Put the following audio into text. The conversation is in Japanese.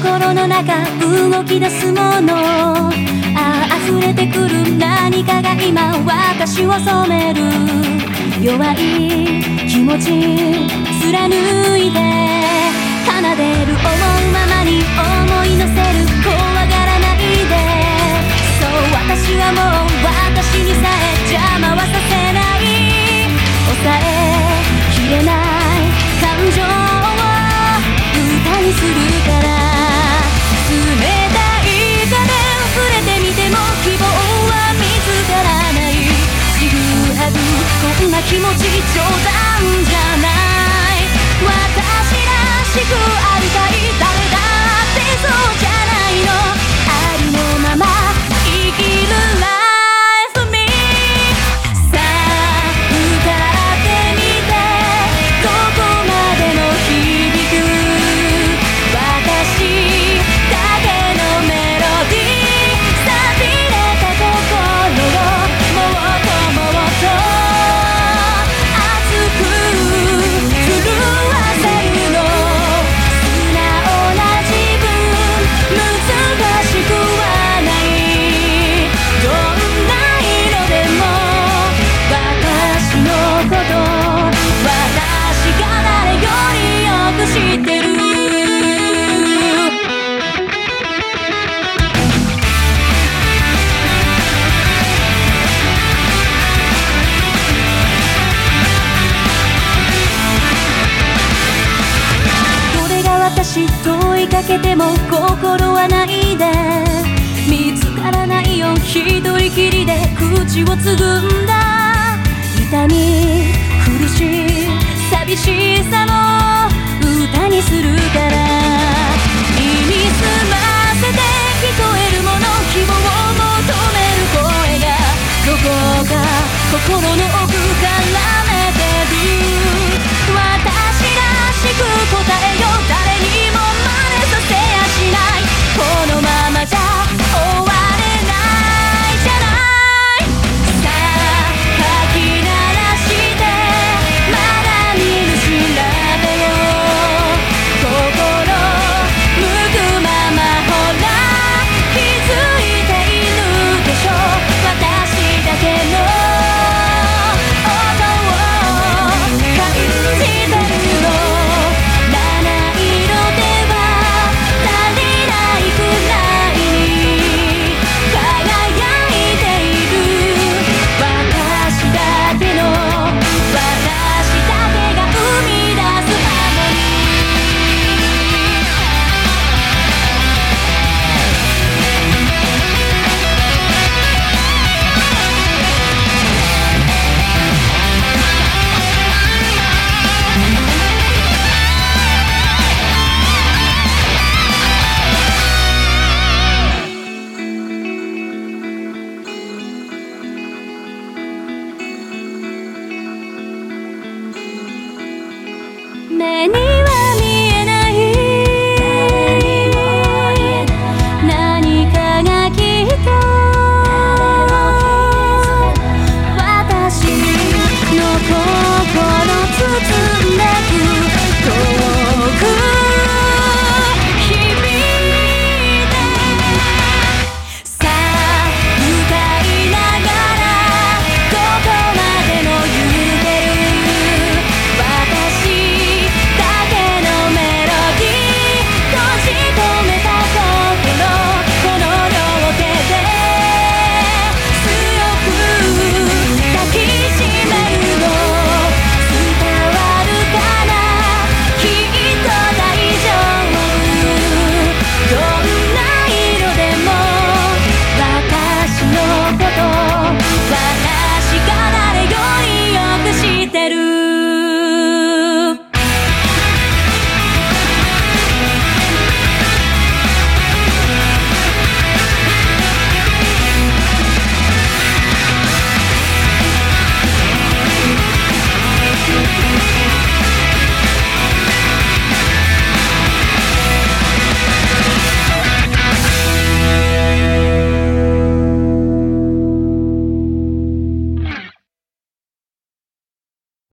心の中動き出すもの、溢れてくる何かが今私を染める。弱い気持ち貫いて奏でる、思うままに思い乗せる、怖がらないで。そう、私はもう私にさえ邪魔はさせない。抑えきれない感情を歌にするから。冷たい風触れてみても希望は見つからない。ちぐはぐこんな気持ち冗談じゃない。私らしくありたい、誰だってそうじゃないの。ありのまま生きる Life Me。 さあ歌ってみて、どこまでも響く私だけのメロディー。錆びれた心をもっともっと熱く震わせるの。素直な自分難しくはない。どんな色でも私のこと私が誰よりよく知ってる。どれが私問いかけても心はないで。見つからないよ一人きりで口をつぐんだ。痛み苦しい寂しさも歌にするから。耳すませて聞こえるもの、希望を求める声がどこか心の奥からめてる。私らしく答えよ、誰にも真似させやしない。このままじゃ終われないじゃない。さあかき鳴らしてまだ見ぬ調べよ。心向くままほら気づいているでしょ。私だけの音を感じてるの。七色では足りないくらいに輝いている。私だけの私だけが生み出すハーモニー。目に